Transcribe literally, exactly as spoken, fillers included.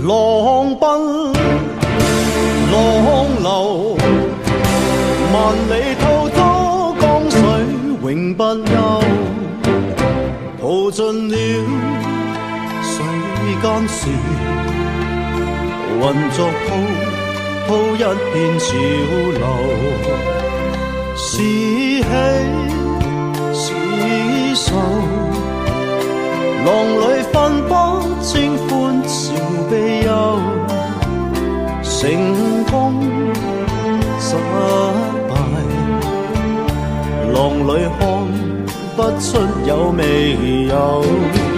浪奔浪流，萬里滔滔江水永不休，淘盡了世間事，混作滔滔一片潮流，是喜是愁，浪裏分不清歡笑悲憂，成功失敗，浪裏看不出有未有。